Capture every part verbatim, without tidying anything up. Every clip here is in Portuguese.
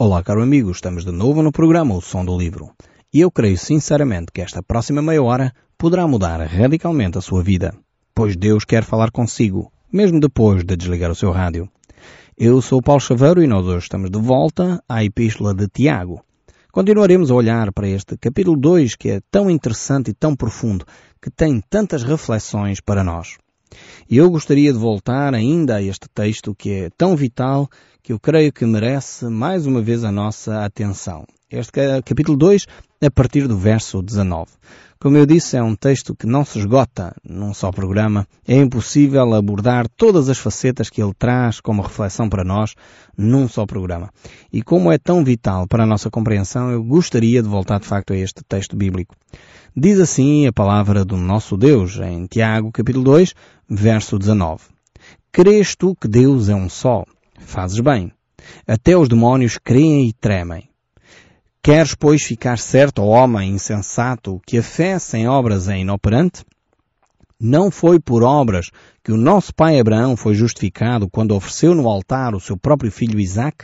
Olá, caro amigo, estamos de novo no programa O Som do Livro. E eu creio sinceramente que esta próxima meia hora poderá mudar radicalmente a sua vida, pois Deus quer falar consigo, mesmo depois de desligar o seu rádio. Eu sou o Paulo Chaveiro e nós hoje estamos de volta à Epístola de Tiago. Continuaremos a olhar para este capítulo dois, que é tão interessante e tão profundo, que tem tantas reflexões para nós. E eu gostaria de voltar ainda a este texto que é tão vital, que eu creio que merece mais uma vez a nossa atenção. Este capítulo dois, a partir do verso dezanove. Como eu disse, é um texto que não se esgota num só programa. É impossível abordar todas as facetas que ele traz como reflexão para nós num só programa. E como é tão vital para a nossa compreensão, eu gostaria de voltar de facto a este texto bíblico. Diz assim a palavra do nosso Deus, em Tiago, capítulo dois, verso dezanove. Crês tu que Deus é um só? Fazes bem. Até os demónios creem e tremem. Queres, pois, ficar certo, ó homem insensato, que a fé sem obras é inoperante? Não foi por obras que o nosso pai Abraão foi justificado quando ofereceu no altar o seu próprio filho Isaque?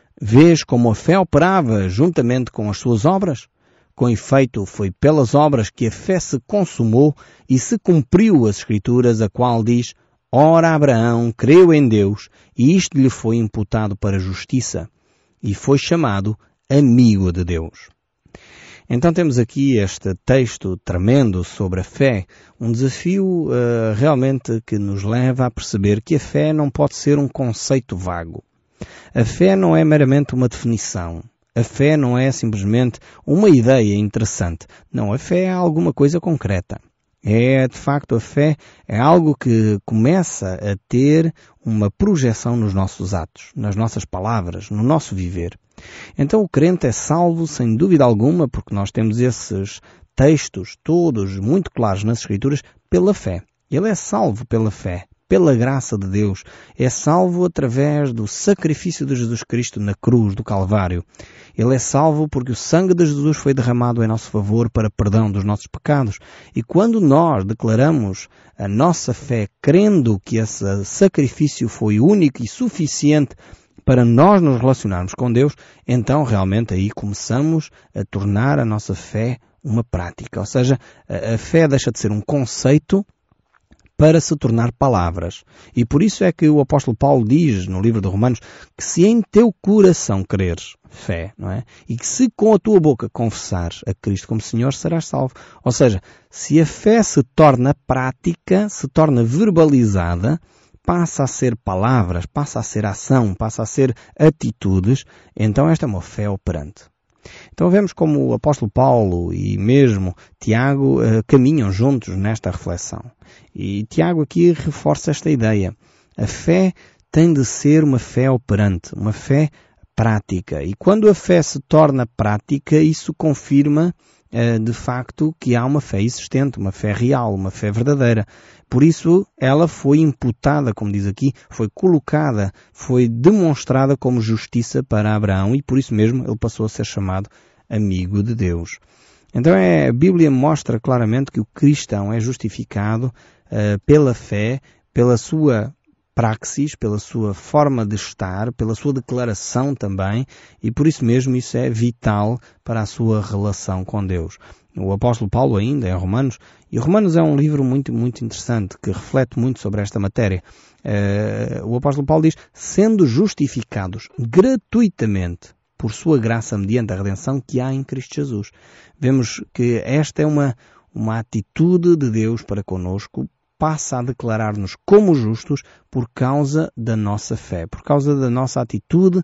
Vês como a fé operava juntamente com as suas obras? Com efeito, foi pelas obras que a fé se consumou e se cumpriu as Escrituras, a qual diz: Ora, Abraão creu em Deus, e isto lhe foi imputado para justiça, e foi chamado amigo de Deus. Então temos aqui este texto tremendo sobre a fé, um desafio uh, realmente que nos leva a perceber que a fé não pode ser um conceito vago. A fé não é meramente uma definição. A fé não é simplesmente uma ideia interessante. Não, a fé é alguma coisa concreta. É, de facto, a fé é algo que começa a ter uma projeção nos nossos atos, nas nossas palavras, no nosso viver. Então o crente é salvo, sem dúvida alguma, porque nós temos esses textos todos muito claros nas Escrituras, pela fé. Ele é salvo pela fé, pela graça de Deus. É salvo através do sacrifício de Jesus Cristo na cruz do Calvário. Ele é salvo porque o sangue de Jesus foi derramado em nosso favor para perdão dos nossos pecados. E quando nós declaramos a nossa fé, crendo que esse sacrifício foi único e suficiente para nós nos relacionarmos com Deus, então realmente aí começamos a tornar a nossa fé uma prática. Ou seja, a fé deixa de ser um conceito para se tornar palavras. E por isso é que o apóstolo Paulo diz no livro de Romanos que se em teu coração creres, fé, não é? E que se com a tua boca confessares a Cristo como Senhor, serás salvo. Ou seja, se a fé se torna prática, se torna verbalizada, passa a ser palavras, passa a ser ação, passa a ser atitudes, então esta é uma fé operante. Então vemos como o apóstolo Paulo e mesmo Tiago uh, caminham juntos nesta reflexão. E Tiago aqui reforça esta ideia. A fé tem de ser uma fé operante, uma fé prática. E quando a fé se torna prática, isso confirma uh, de facto que há uma fé existente, uma fé real, uma fé verdadeira. Por isso, ela foi imputada, como diz aqui, foi colocada, foi demonstrada como justiça para Abraão e por isso mesmo ele passou a ser chamado amigo de Deus. Então é, a Bíblia mostra claramente que o cristão é justificado uh, pela fé, pela sua praxis, pela sua forma de estar, pela sua declaração também, e por isso mesmo isso é vital para a sua relação com Deus. O apóstolo Paulo ainda, em Romanos, e Romanos é um livro muito, muito interessante, que reflete muito sobre esta matéria. Uh, o apóstolo Paulo diz, sendo justificados gratuitamente por sua graça mediante a redenção que há em Cristo Jesus. Vemos que esta é uma, uma atitude de Deus para conosco, passa a declarar-nos como justos por causa da nossa fé, por causa da nossa atitude uh,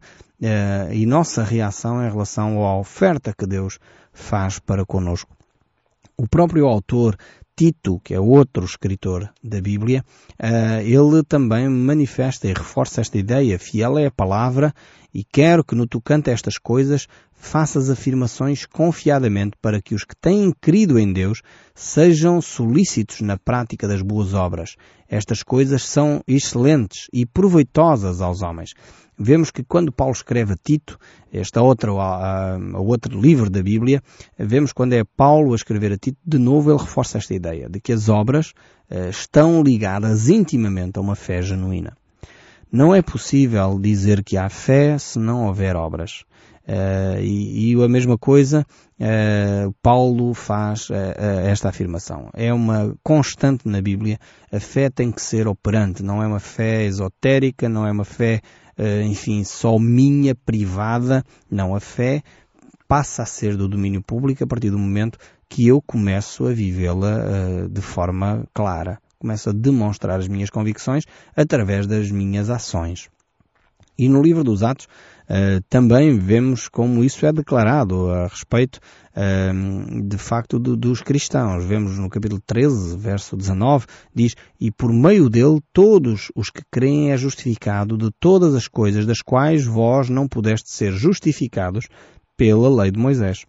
e nossa reação em relação à oferta que Deus faz para conosco. O próprio autor Tito, que é outro escritor da Bíblia, uh, ele também manifesta e reforça esta ideia. Fiel é a palavra e quero que no tocante a estas coisas faças afirmações confiadamente para que os que têm crido em Deus sejam solícitos na prática das boas obras. Estas coisas são excelentes e proveitosas aos homens. Vemos que quando Paulo escreve a Tito, este outro, a, a outro livro da Bíblia, vemos quando é Paulo a escrever a Tito, de novo ele reforça esta ideia de que as obras uh, estão ligadas intimamente a uma fé genuína. Não é possível dizer que há fé se não houver obras. Uh, e, e a mesma coisa uh, Paulo faz uh, uh, esta afirmação. É uma constante na Bíblia. A fé tem que ser operante, não é uma fé esotérica, não é uma fé, uh, enfim, só minha, privada. Não, a fé passa a ser do domínio público a partir do momento que eu começo a vivê-la uh, de forma clara. Começo a demonstrar as minhas convicções através das minhas ações. E no livro dos Atos uh, também vemos como isso é declarado a respeito uh, de facto do, dos cristãos. Vemos no capítulo treze, verso dezanove, diz: e por meio dele todos os que creem é justificado de todas as coisas das quais vós não pudeste ser justificados pela lei de Moisés.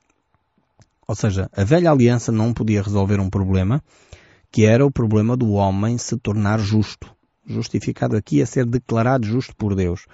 Ou seja, a velha aliança não podia resolver um problema, que era o problema do homem se tornar justo. Justificado aqui é ser declarado justo por Deus.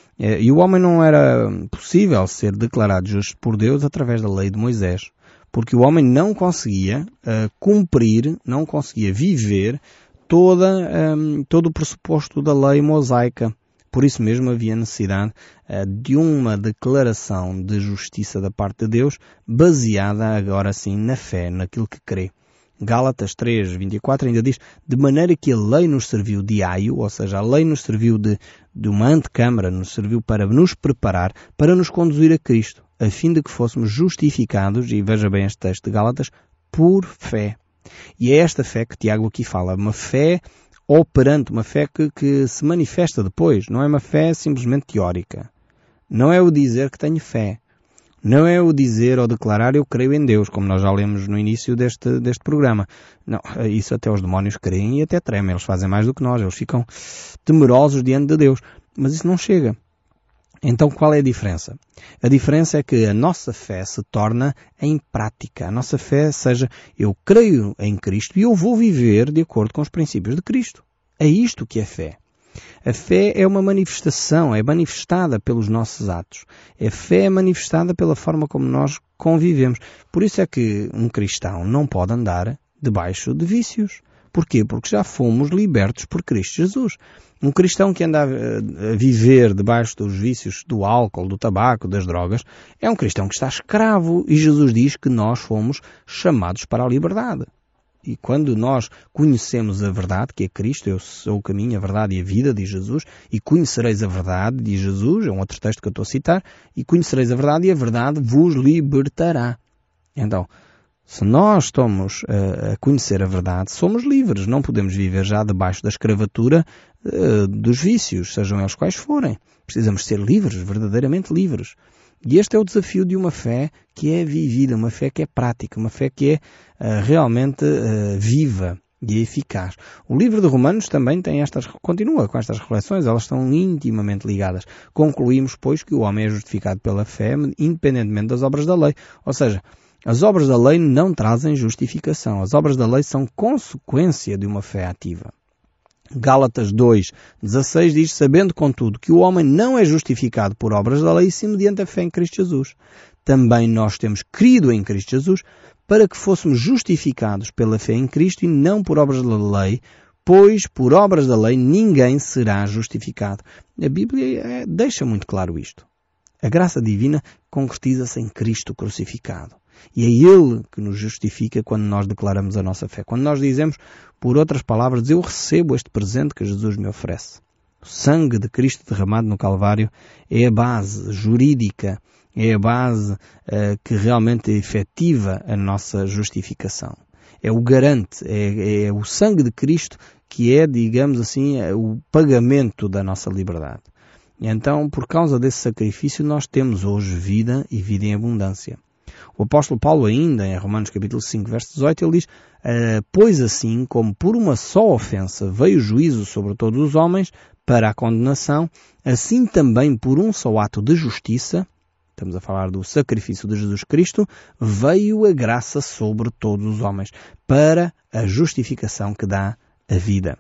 E o homem não era possível ser declarado justo por Deus através da lei de Moisés, porque o homem não conseguia uh, cumprir, não conseguia viver toda, um, todo o pressuposto da lei mosaica. Por isso mesmo havia necessidade uh, de uma declaração de justiça da parte de Deus, baseada agora sim na fé, naquilo que crê. Gálatas três, vinte e quatro ainda diz: de maneira que a lei nos serviu de aio, ou seja, a lei nos serviu de, de uma antecâmara, nos serviu para nos preparar, para nos conduzir a Cristo, a fim de que fôssemos justificados, e veja bem este texto de Gálatas, por fé. E é esta fé que Tiago aqui fala, uma fé operante, uma fé que, que se manifesta depois, não é uma fé simplesmente teórica. Não é o dizer que tenho fé. Não é o dizer ou declarar eu creio em Deus, como nós já lemos no início deste, deste programa. Não, isso até os demónios creem e até tremem. Eles fazem mais do que nós. Eles ficam temerosos diante de Deus. Mas isso não chega. Então qual é a diferença? A diferença é que a nossa fé se torna em prática. A nossa fé seja, eu creio em Cristo e eu vou viver de acordo com os princípios de Cristo. É isto que é fé. A fé é uma manifestação, é manifestada pelos nossos atos. A fé é manifestada pela forma como nós convivemos. Por isso é que um cristão não pode andar debaixo de vícios. Porquê? Porque já fomos libertos por Cristo Jesus. Um cristão que anda a viver debaixo dos vícios do álcool, do tabaco, das drogas, é um cristão que está escravo. E Jesus diz que nós fomos chamados para a liberdade. E quando nós conhecemos a verdade, que é Cristo, eu sou o caminho, a verdade e a vida, diz Jesus, e conhecereis a verdade, diz Jesus, é um outro texto que eu estou a citar, e conhecereis a verdade e a verdade vos libertará. Então, se nós estamos uh, a conhecer a verdade, somos livres, não podemos viver já debaixo da escravatura uh, dos vícios, sejam eles quais forem. Precisamos ser livres, verdadeiramente livres. E este é o desafio de uma fé que é vivida, uma fé que é prática, uma fé que é uh, realmente uh, viva e eficaz. O livro de Romanos também tem estas, continua com estas reflexões, elas estão intimamente ligadas. Concluímos, pois, que o homem é justificado pela fé, independentemente das obras da lei. Ou seja, as obras da lei não trazem justificação. As obras da lei são consequência de uma fé ativa. Gálatas dois, dezasseis diz: sabendo, contudo, que o homem não é justificado por obras da lei, sim mediante a fé em Cristo Jesus. Também nós temos crido em Cristo Jesus para que fôssemos justificados pela fé em Cristo e não por obras da lei, pois por obras da lei ninguém será justificado. A Bíblia deixa muito claro isto. A graça divina concretiza-se em Cristo crucificado. E é Ele que nos justifica quando nós declaramos a nossa fé. Quando nós dizemos, por outras palavras, eu recebo este presente que Jesus me oferece. O sangue de Cristo derramado no Calvário é a base jurídica, é a base uh, que realmente efetiva a nossa justificação. É o garante, é, é o sangue de Cristo que é, digamos assim, o pagamento da nossa liberdade. E então, por causa desse sacrifício, nós temos hoje vida e vida em abundância. O apóstolo Paulo ainda, em Romanos capítulo cinco, verso dezoito, ele diz: pois assim, como por uma só ofensa veio o juízo sobre todos os homens para a condenação, assim também por um só ato de justiça, estamos a falar do sacrifício de Jesus Cristo, veio a graça sobre todos os homens, para a justificação que dá a vida.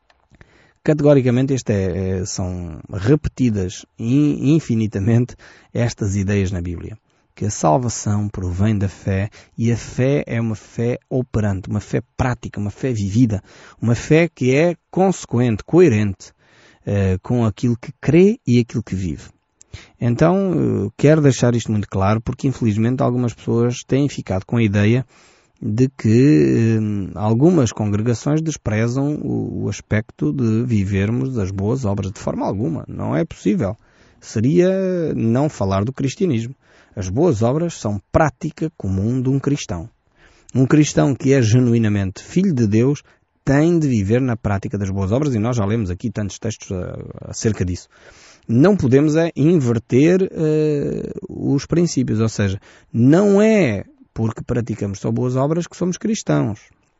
Categoricamente, este é, é, são repetidas infinitamente estas ideias na Bíblia. Que a salvação provém da fé, e a fé é uma fé operante, uma fé prática, uma fé vivida, uma fé que é consequente, coerente. uh, com aquilo que crê e aquilo que vive. Então, uh, quero deixar isto muito claro, porque infelizmente algumas pessoas têm ficado com a ideia de que uh, algumas congregações desprezam o, o aspecto de vivermos as boas obras. De forma alguma, não é possível. Seria não falar do cristianismo. As boas obras são prática comum de um cristão. Um cristão que é genuinamente filho de Deus tem de viver na prática das boas obras, e nós já lemos aqui tantos textos acerca disso. Não podemos é inverter uh, os princípios, ou seja, não é porque praticamos só boas obras que somos cristãos.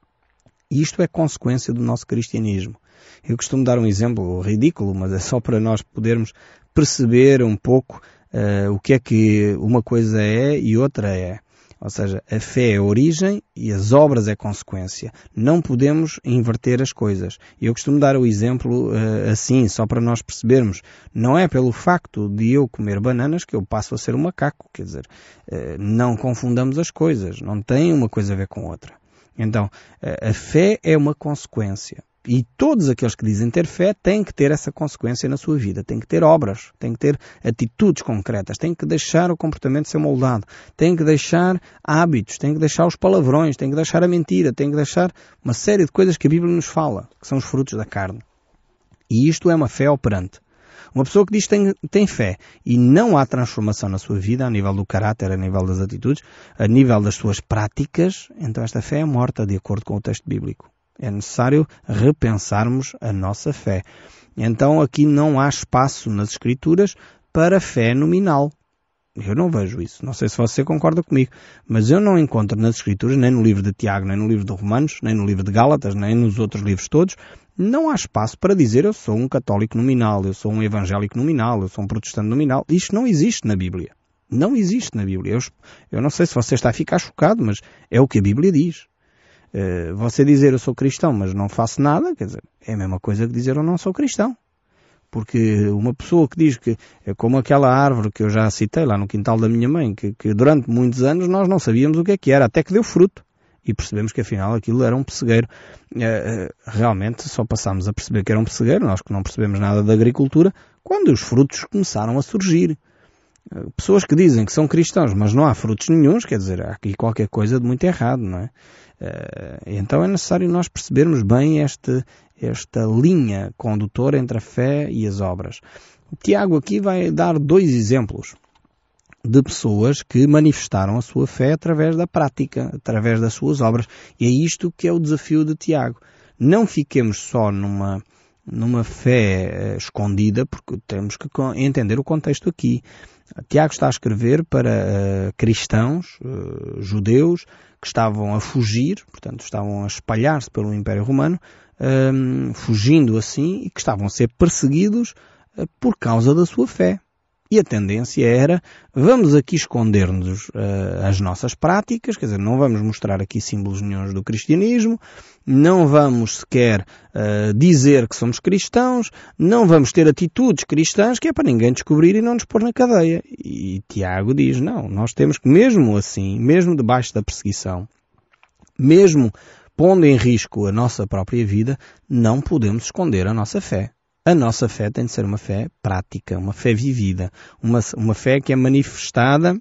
Isto é consequência do nosso cristianismo. Eu costumo dar um exemplo ridículo, mas é só para nós podermos perceber um pouco uh, o que é que uma coisa é e outra é. Ou seja, a fé é a origem e as obras é consequência. Não podemos inverter as coisas. Eu costumo dar o exemplo uh, assim, só para nós percebermos. Não é pelo facto de eu comer bananas que eu passo a ser um macaco. Quer dizer, uh, não confundamos as coisas. Não tem uma coisa a ver com outra. Então, uh, a fé é uma consequência. E todos aqueles que dizem ter fé têm que ter essa consequência na sua vida. Têm que ter obras, têm que ter atitudes concretas, têm que deixar o comportamento ser moldado, têm que deixar hábitos, têm que deixar os palavrões, têm que deixar a mentira, têm que deixar uma série de coisas que a Bíblia nos fala, que são os frutos da carne. E isto é uma fé operante. Uma pessoa que diz que tem, tem fé e não há transformação na sua vida, a nível do caráter, a nível das atitudes, a nível das suas práticas, então esta fé é morta, de acordo com o texto bíblico. É necessário repensarmos a nossa fé. Então aqui não há espaço nas Escrituras para fé nominal. Eu não vejo isso. Não sei se você concorda comigo, mas eu não encontro nas Escrituras, nem no livro de Tiago, nem no livro de Romanos, nem no livro de Gálatas, nem nos outros livros todos, não há espaço para dizer eu sou um católico nominal, eu sou um evangélico nominal, eu sou um protestante nominal. Isto não existe na Bíblia. Não existe na Bíblia. Eu, eu não sei se você está a ficar chocado, mas é o que a Bíblia diz. Uh, você dizer eu sou cristão, mas não faço nada, quer dizer, é a mesma coisa que dizer eu não sou cristão. Porque uma pessoa que diz que é como aquela árvore que eu já citei lá no quintal da minha mãe, que, que durante muitos anos nós não sabíamos o que é que era, até que deu fruto. E percebemos que afinal aquilo era um pessegueiro. Uh, uh, realmente só passámos a perceber que era um pessegueiro, nós que não percebemos nada da agricultura, quando os frutos começaram a surgir. Uh, pessoas que dizem que são cristãos, mas não há frutos nenhuns, quer dizer, há aqui qualquer coisa de muito errado, não é? Uh, então é necessário nós percebermos bem este, esta linha condutora entre a fé e as obras. O Tiago aqui vai dar dois exemplos de pessoas que manifestaram a sua fé através da prática, através das suas obras. E é isto que é o desafio de Tiago. Não fiquemos só numa, numa fé uh, escondida, porque temos que entender o contexto aqui. Tiago está a escrever para uh, cristãos, uh, judeus, que estavam a fugir, portanto estavam a espalhar-se pelo Império Romano, um, fugindo assim, e que estavam a ser perseguidos uh, por causa da sua fé. E a tendência era, vamos aqui esconder-nos uh, as nossas práticas, quer dizer, não vamos mostrar aqui símbolos nenhuns do cristianismo, não vamos sequer uh, dizer que somos cristãos, não vamos ter atitudes cristãs, que é para ninguém descobrir e não nos pôr na cadeia. E Tiago diz, não, nós temos que mesmo assim, mesmo debaixo da perseguição, mesmo pondo em risco a nossa própria vida, não podemos esconder a nossa fé. A nossa fé tem de ser uma fé prática, uma fé vivida, uma, uma fé que é manifestada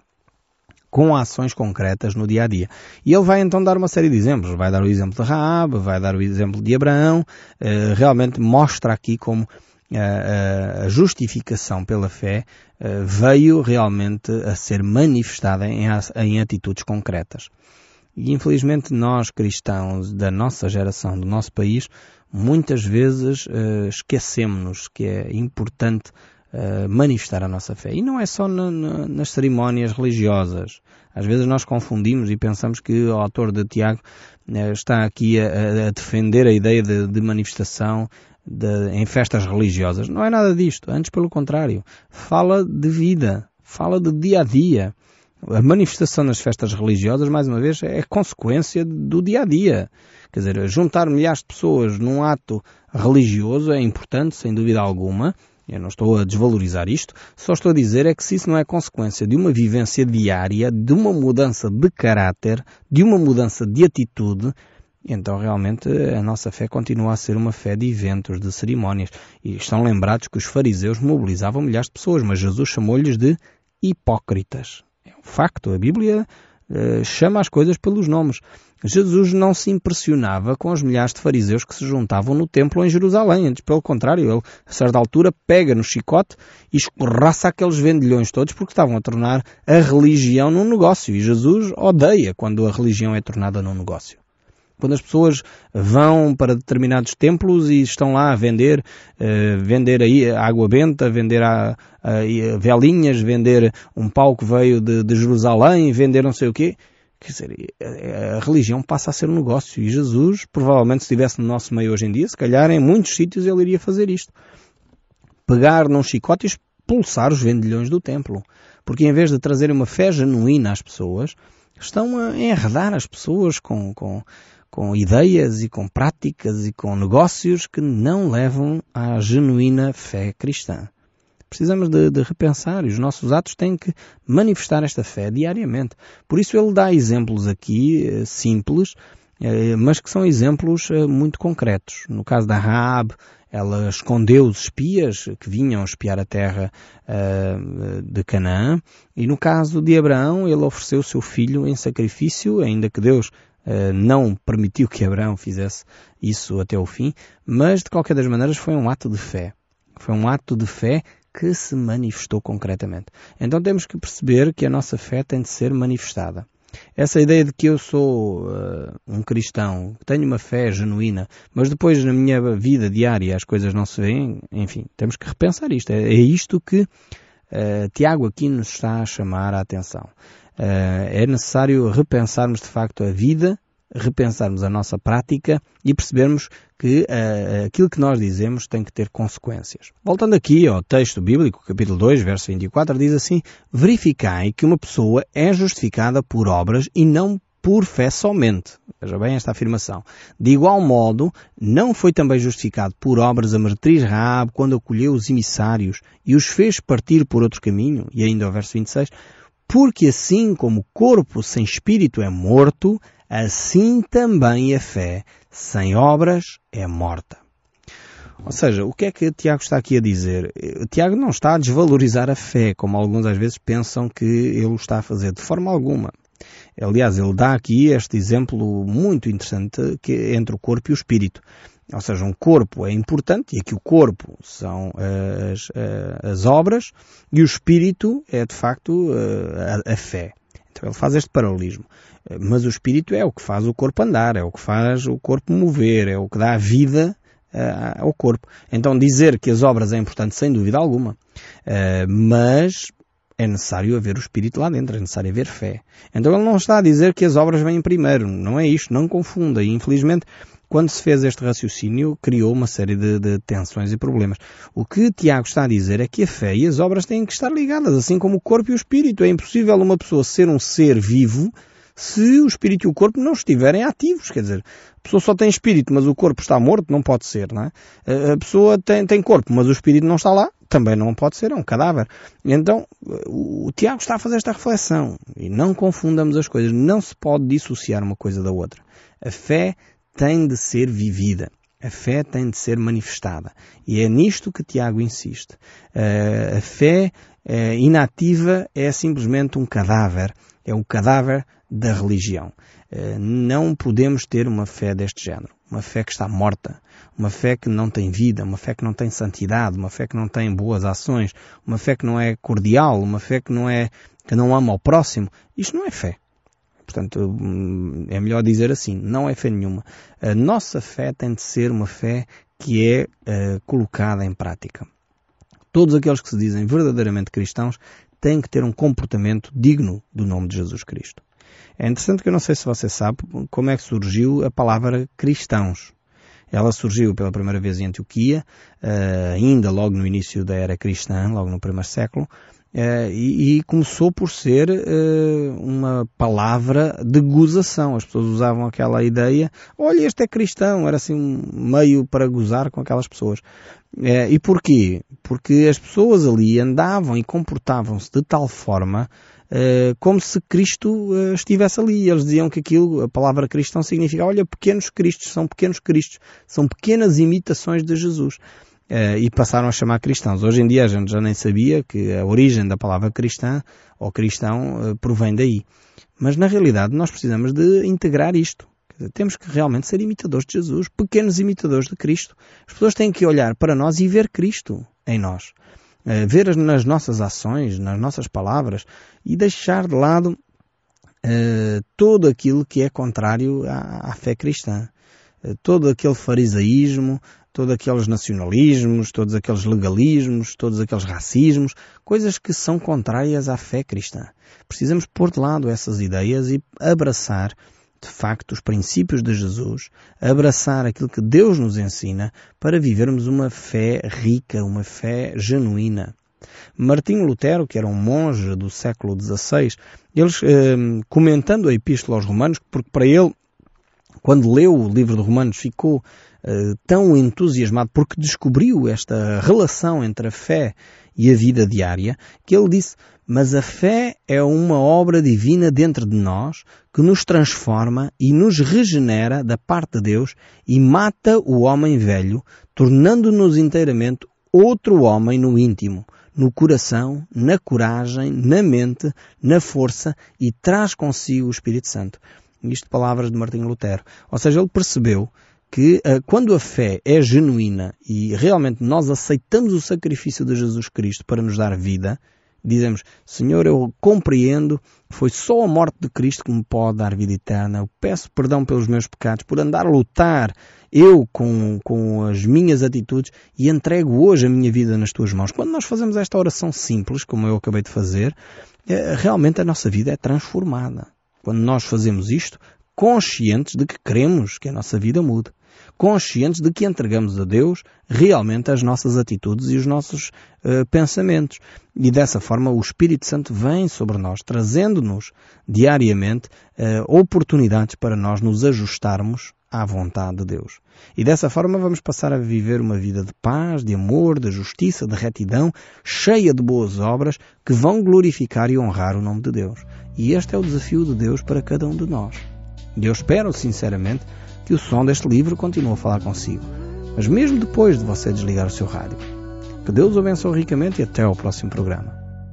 com ações concretas no dia a dia. E ele vai então dar uma série de exemplos. Vai dar o exemplo de Raabe, vai dar o exemplo de Abraão. Uh, realmente mostra aqui como uh, a justificação pela fé uh, veio realmente a ser manifestada em, em atitudes concretas. E infelizmente nós cristãos da nossa geração, do nosso país, muitas vezes uh, esquecemos que é importante uh, manifestar a nossa fé. E não é só na, na, nas cerimónias religiosas. Às vezes nós confundimos e pensamos que o autor de Tiago uh, está aqui a, a defender a ideia de, de manifestação de, em festas religiosas. Não é nada disto. Antes, pelo contrário. Fala de vida. Fala de dia a dia. A manifestação nas festas religiosas, mais uma vez, é consequência do dia a dia. Quer dizer, juntar milhares de pessoas num ato religioso é importante, sem dúvida alguma. Eu não estou a desvalorizar isto. Só estou a dizer é que se isso não é consequência de uma vivência diária, de uma mudança de caráter, de uma mudança de atitude, E então realmente a nossa fé continua a ser uma fé de eventos, de cerimónias. E estão lembrados que os fariseus mobilizavam milhares de pessoas, mas Jesus chamou-lhes de hipócritas. É um facto, a Bíblia uh, chama as coisas pelos nomes. Jesus não se impressionava com os milhares de fariseus que se juntavam no templo em Jerusalém. Antes, pelo contrário, ele, a certa altura, pega no chicote e escorraça aqueles vendilhões todos porque estavam a tornar a religião num negócio. E Jesus odeia quando a religião é tornada num negócio. Quando as pessoas vão para determinados templos e estão lá a vender, uh, vender aí água benta, vender a, a, a velinhas, vender um pau que veio de, de Jerusalém, vender não sei o quê. Quer dizer, a, a religião passa a ser um negócio. E Jesus, provavelmente, se estivesse no nosso meio hoje em dia, se calhar em muitos sítios ele iria fazer isto. Pegar num chicote e expulsar os vendilhões do templo. Porque em vez de trazer uma fé genuína às pessoas, estão a enredar as pessoas com... com com ideias e com práticas e com negócios que não levam à genuína fé cristã. Precisamos de, de repensar e os nossos atos têm que manifestar esta fé diariamente. Por isso ele dá exemplos aqui eh, simples, eh, mas que são exemplos eh, muito concretos. No caso da Raabe, ela escondeu os espias que vinham espiar a terra uh, de Canaã. E no caso de Abraão, ele ofereceu o seu filho em sacrifício, ainda que Deus Uh, não permitiu que Abraão fizesse isso até o fim, mas de qualquer das maneiras foi um ato de fé. Foi um ato de fé que se manifestou concretamente. Então temos que perceber que a nossa fé tem de ser manifestada. Essa ideia de que eu sou uh, um cristão, que tenho uma fé genuína, mas depois na minha vida diária as coisas não se veem, enfim, temos que repensar isto. É, é isto que uh, Tiago aqui nos está a chamar a atenção. Uh, é necessário repensarmos de facto a vida, repensarmos a nossa prática e percebermos que uh, aquilo que nós dizemos tem que ter consequências. Voltando aqui ao texto bíblico, capítulo dois, verso vinte e quatro, diz assim: verificai que uma pessoa é justificada por obras e não por fé somente. Veja bem esta afirmação. De igual modo, não foi também justificado por obras a meretriz Raabe quando acolheu os emissários e os fez partir por outro caminho. E ainda ao verso vinte e seis, porque assim como o corpo sem espírito é morto, assim também a fé sem obras é morta. Ou seja, o que é que Tiago está aqui a dizer? Tiago não está a desvalorizar a fé, como alguns às vezes pensam que ele está a fazer, de forma alguma. Aliás, ele dá aqui este exemplo muito interessante que é entre o corpo e o espírito. Ou seja, um corpo é importante, e aqui o corpo são as, as obras, e o espírito é, de facto, a, a fé. Então ele faz este paralelismo. Mas o espírito é o que faz o corpo andar, é o que faz o corpo mover, é o que dá a vida uh, ao corpo. Então dizer que as obras é importante, sem dúvida alguma, uh, mas é necessário haver o espírito lá dentro, é necessário haver fé. Então ele não está a dizer que as obras vêm primeiro, não é isto, não confunda. E infelizmente, quando se fez este raciocínio, criou uma série de, de tensões e problemas. O que Tiago está a dizer é que a fé e as obras têm que estar ligadas, assim como o corpo e o espírito. É impossível uma pessoa ser um ser vivo se o espírito e o corpo não estiverem ativos. Quer dizer, a pessoa só tem espírito, mas o corpo está morto, não pode ser, não é? A pessoa tem, tem corpo, mas o espírito não está lá, também não pode ser, é um cadáver. Então, o, o Tiago está a fazer esta reflexão. E não confundamos as coisas. Não se pode dissociar uma coisa da outra. A fé tem de ser vivida. A fé tem de ser manifestada. E é nisto que Tiago insiste. Uh, a fé uh, inativa é simplesmente um cadáver. É o cadáver da religião. Uh, não podemos ter uma fé deste género. Uma fé que está morta. Uma fé que não tem vida. Uma fé que não tem santidade. Uma fé que não tem boas ações. Uma fé que não é cordial. Uma fé que não é, que não ama ao próximo. Isto não é fé. Portanto, é melhor dizer assim, não é fé nenhuma. A nossa fé tem de ser uma fé que é uh, colocada em prática. Todos aqueles que se dizem verdadeiramente cristãos têm que ter um comportamento digno do nome de Jesus Cristo. É interessante que eu não sei se você sabe como é que surgiu a palavra cristãos. Ela surgiu pela primeira vez em Antioquia, uh, ainda logo no início da era cristã, logo no primeiro século, Uh, e, e começou por ser uh, uma palavra de gozação. As pessoas usavam aquela ideia, olha, este é cristão, era assim um meio para gozar com aquelas pessoas. Uh, e porquê? Porque as pessoas ali andavam e comportavam-se de tal forma uh, como se Cristo uh, estivesse ali. Eles diziam que aquilo, a palavra cristão significa, olha, pequenos cristos, são pequenos cristos, são pequenas imitações de Jesus. Uh, e passaram a chamar cristãos. Hoje em dia a gente já nem sabia que a origem da palavra cristã ou cristão uh, provém daí. Mas na realidade nós precisamos de integrar isto. Quer dizer, temos que realmente ser imitadores de Jesus, pequenos imitadores de Cristo. As pessoas têm que olhar para nós e ver Cristo em nós. Uh, ver nas nossas ações, nas nossas palavras e deixar de lado uh, todo aquilo que é contrário à, à fé cristã. Uh, todo aquele farisaísmo, todos aqueles nacionalismos, todos aqueles legalismos, todos aqueles racismos, coisas que são contrárias à fé cristã. Precisamos pôr de lado essas ideias e abraçar, de facto, os princípios de Jesus, abraçar aquilo que Deus nos ensina para vivermos uma fé rica, uma fé genuína. Martinho Lutero, que era um monge do século dezasseis, eles, eh, comentando a Epístola aos Romanos, porque para ele, quando leu o livro de Romanos, ficou Uh, tão entusiasmado porque descobriu esta relação entre a fé e a vida diária, que ele disse, mas a fé é uma obra divina dentro de nós que nos transforma e nos regenera da parte de Deus e mata o homem velho, tornando-nos inteiramente outro homem no íntimo, no coração, na coragem, na mente, na força e traz consigo o Espírito Santo. Isto palavras de Martinho Lutero. Ou seja, ele percebeu que uh, quando a fé é genuína e realmente nós aceitamos o sacrifício de Jesus Cristo para nos dar vida, dizemos, Senhor, eu compreendo que foi só a morte de Cristo que me pode dar vida eterna. Eu peço perdão pelos meus pecados, por andar a lutar eu com, com as minhas atitudes e entrego hoje a minha vida nas tuas mãos. Quando nós fazemos esta oração simples, como eu acabei de fazer, uh, realmente a nossa vida é transformada. Quando nós fazemos isto, conscientes de que queremos que a nossa vida mude. Conscientes de que entregamos a Deus realmente as nossas atitudes e os nossos uh, pensamentos. E dessa forma o Espírito Santo vem sobre nós, trazendo-nos diariamente uh, oportunidades para nós nos ajustarmos à vontade de Deus. E dessa forma vamos passar a viver uma vida de paz, de amor, de justiça, de retidão, cheia de boas obras que vão glorificar e honrar o nome de Deus. E este é o desafio de Deus para cada um de nós. E eu espero, sinceramente, que o som deste livro continue a falar consigo. Mas mesmo depois de você desligar o seu rádio. Que Deus o abençoe ricamente e até ao próximo programa.